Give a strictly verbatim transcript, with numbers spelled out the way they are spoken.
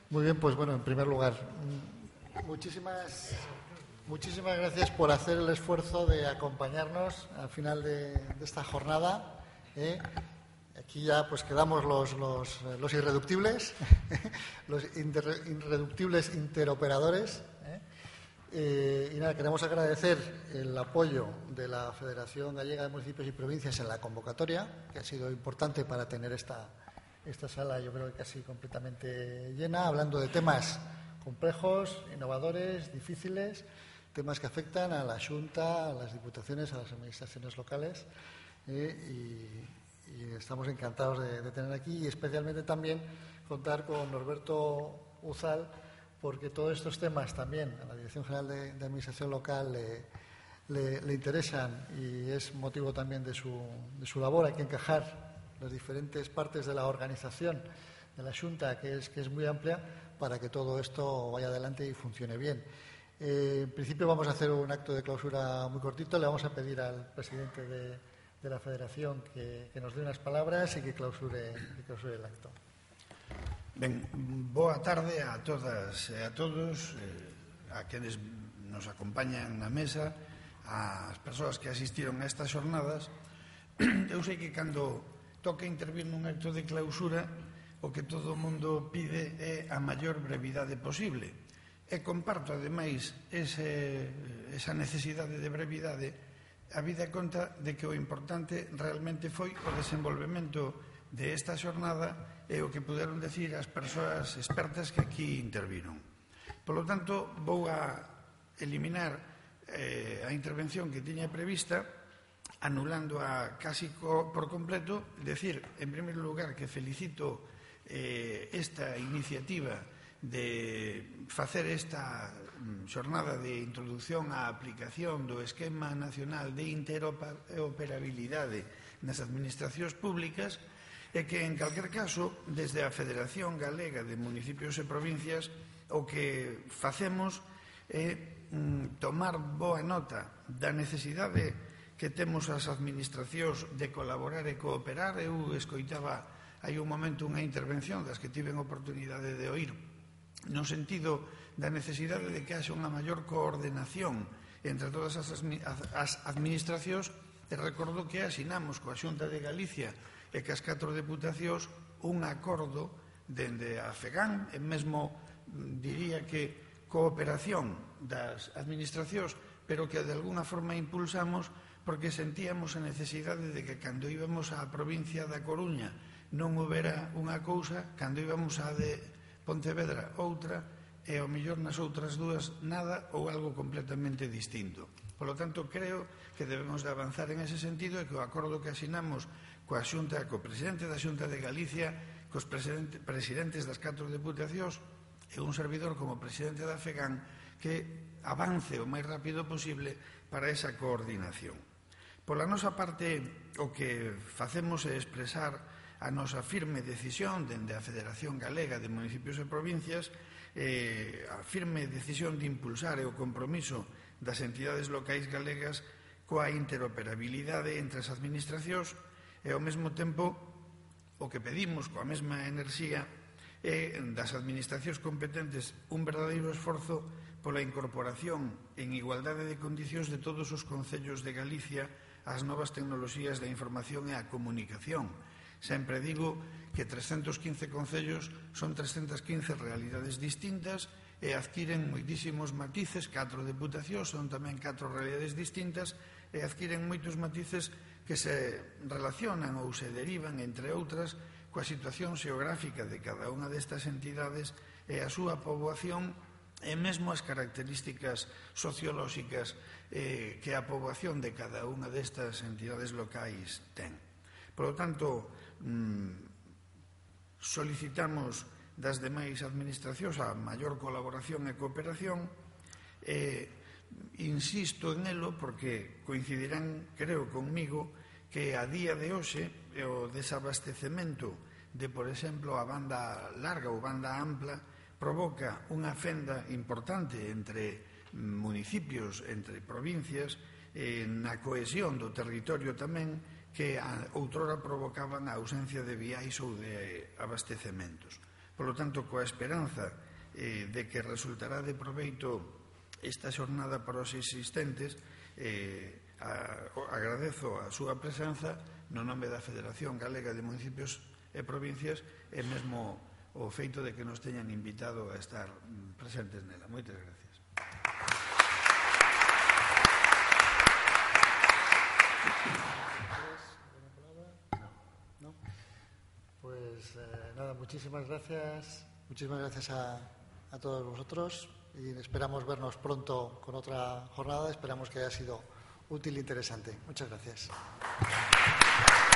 Muy bien, pues bueno, en primer lugar, muchísimas, muchísimas gracias por hacer el esfuerzo de acompañarnos al final de, de esta jornada. ¿eh? Aquí ya pues quedamos los, los, los irreductibles, los inter, irreductibles interoperadores. ¿eh? Eh, y nada, queremos agradecer el apoyo de la Federación Gallega de Municipios y Provincias en la convocatoria, que ha sido importante para tener esta, esta sala, yo creo que casi completamente llena, hablando de temas complejos, innovadores, difíciles, temas que afectan a la Xunta, a las diputaciones, a las administraciones locales. Eh, y, y estamos encantados de, de tener aquí y especialmente también contar con Norberto Uzal, porque todos estos temas también a la Dirección General de, de Administración Local le, le, le interesan y es motivo también de su, de su labor. Hay que encajar las diferentes partes de la organización de la Xunta, que es, que es muy amplia, para que todo esto vaya adelante y funcione bien. Eh, en principio vamos a hacer un acto de clausura muy cortito. Le vamos a pedir al presidente de, de la Federación que, que nos dé unas palabras y que clausure, que clausure el acto. Ben, boa tarde a todas e a todos, eh, a quenes nos acompañan na mesa, ás persoas que asistiron a estas xornadas. Eu sei que cando toca intervir nun acto de clausura, o que todo o mundo pide é a maior brevidade posible. E comparto, ademais, ese, esa necesidade de brevidade, a vida conta de que o importante realmente foi o desenvolvemento de esta xornada e o que puderon decir as persoas expertas que aquí interviron. Por lo tanto, vou a eliminar eh, a intervención que tiña prevista, anulando a casi co, por completo, decir, en primeiro lugar, que felicito eh, esta iniciativa de facer esta xornada de introducción á aplicación do Esquema Nacional de Interoperabilidade nas administracións públicas, e que, en calquer caso, desde a Federación Galega de Municipios e Provincias, o que facemos é mm, tomar boa nota da necesidade que temos as administracións de colaborar e cooperar. Eu escoitaba hai un momento unha intervención das que tiven oportunidade de oír no sentido da necesidade de que haxa unha maior coordenación entre todas as administracións, e recordo que asinamos coa Xunta de Galicia e que as catro deputacións un acordo dende a FEGAN, e mesmo diría que cooperación das administracións, pero que de alguna forma impulsamos porque sentíamos a necesidade de que cando íbamos á provincia da Coruña non houbera unha cousa, cando íbamos á de Pontevedra outra, e ao mellor nas outras dúas nada ou algo completamente distinto. Por lo tanto, creo que debemos de avanzar en ese sentido e que o acordo que asinamos coa Xunta, co presidente da Xunta de Galicia, cos presidentes das catro deputacións e un servidor como presidente da FEGAN, que avance o máis rápido posible para esa coordinación. Pola nosa parte, o que facemos é expresar a nosa firme decisión dende a Federación Galega de Municipios e Provincias, eh, a firme decisión de impulsar e o compromiso das entidades locais galegas coa interoperabilidade entre as administracións, e ao mesmo tempo o que pedimos coa mesma enerxía é das administracións competentes un verdadeiro esforzo pola incorporación en igualdade de condicións de todos os concellos de Galicia ás novas tecnoloxías da información e a comunicación. Sempre digo que trescentos quince concellos son trescentas quince realidades distintas e adquiren moitísimos matices. Catro deputacións son tamén catro realidades distintas e adquiren moitos matices que se relacionan ou se derivan, entre outras, coa situación xeográfica de cada unha destas entidades e a súa poboación e mesmo as características sociolóxicas eh, que a poboación de cada unha destas entidades locais ten. Por lo tanto, mmm, solicitamos das demais administracións a maior colaboración e cooperación. E insisto en elo porque coincidirán, creo, conmigo, que a día de hoxe o desabastecemento de, por exemplo, a banda larga ou banda ampla provoca unha fenda importante entre municipios, entre provincias, eh, na cohesión do territorio tamén, que outrora provocaban a ausencia de viais ou de abastecementos. Por lo tanto, coa esperanza eh, de que resultará de proveito esta xornada para os existentes, eh, a, agradezo a súa presenza no nome da Federación Galega de Municipios e Provincias e mesmo o feito de que nos teñan invitado a estar presentes nela. Moitas gracias. No, no. Pues eh, nada, muchísimas gracias, muchísimas gracias a, a todos vosotros y esperamos vernos pronto con otra jornada. Esperamos que haya sido útil e interesante. Muchas gracias.